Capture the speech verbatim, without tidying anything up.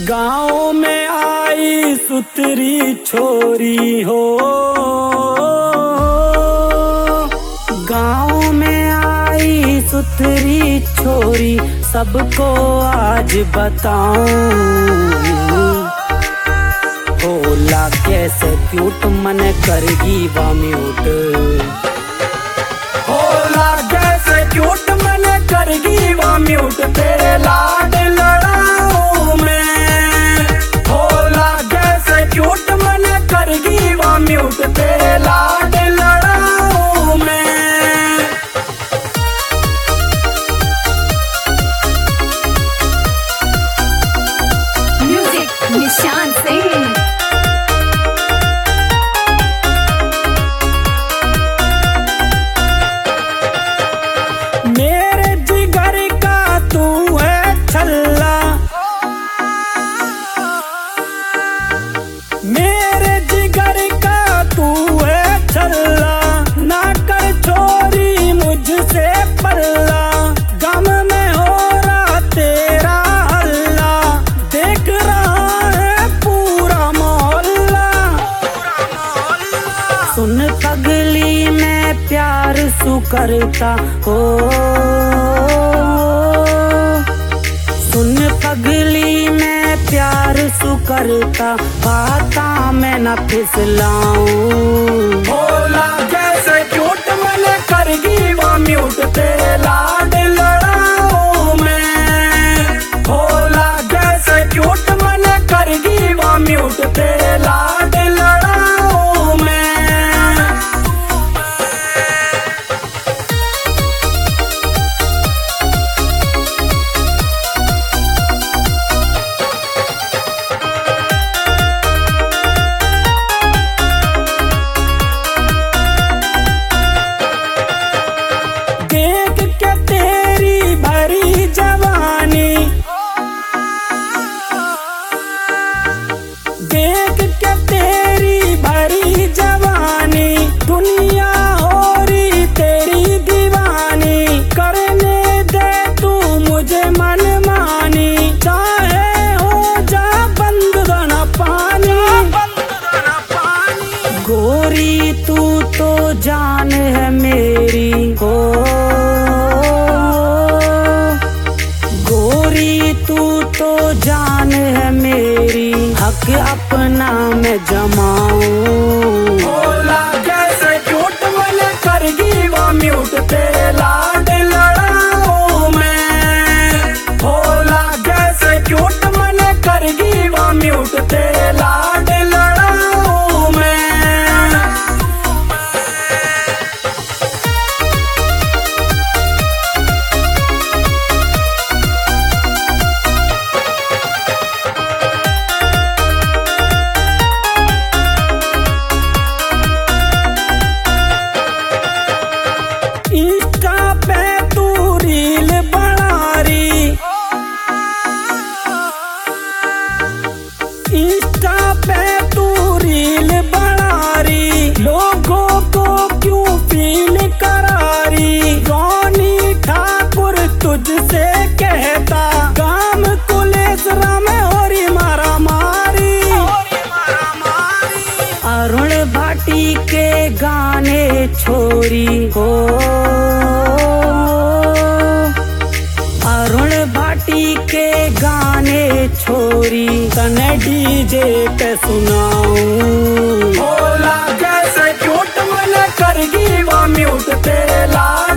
गाँव में आई सुतरी छोरी हो, गाँव में आई सुतरी छोरी, सबको आज बताऊं होला कैसे क्यूट, मन करगी वा म्यूट। होला कैसे क्यूट, मन करगी वा म्यूट, तेरे लाड लड़ाऊं मैं। होला कैसे क्यूट, मन करगी वा म्यूट, तेरे लाड लड़ाऊं मैं। म्यूजिक निशान सिंह। मेरे जिगर का तू है छल्ला, मेरे जिगर का तू है छल्ला, ना कर छोरी मुझसे पल्ला, गम में हो रहा तेरा हल्ला, देख रहा है पूरा मोहल्ला। सुन पगली मैं प्यार सु करता हो, सुन पगली मैं प्यार सु करता, बाता मैं न फिसलाऊं। होला कैसे क्यूट, मन करगी वा म्यूट, तेरे लाड लड़ाऊं मैं। होला कैसे क्यूट, मन करगी वा म्यूट, तेरे लाड लड़ाऊं मैं। देख के तेरी भरी जवानी, देख के तेरी भरी जवानी, दुनिया हो रही तेरी दीवानी, करने दे तू मुझे मनमानी, चाहे हो जा बंद ना पानी। गोरी तू तो जान है मेरी हो, गोरी तू तो जान है मेरी, हक अपना मैं जमाऊं। होला कैसे क्यूट, मन करगी वा म्यूट, तेरे लाड लड़ाऊं मैं। होला कैसे क्यूट, मन करगी वा म्यूट, तेरे लाड लड़ाऊं मैं। इंस्टा पे तू रील बना रही, इंस्टा पे तू रील बना रही, लोगों को क्यों फील करा रही। रोनी ठाकुर तुझसे कहता, काम कुलेसरा में हो रही मारा मारी। अरुण भाटी के गाने छोरी हो, अरुण भाटी के गाने छोरी, तने डीजे पे सुनाऊं। होला कैसे क्यूट, मन करगी वा म्यूट, तेरे लाड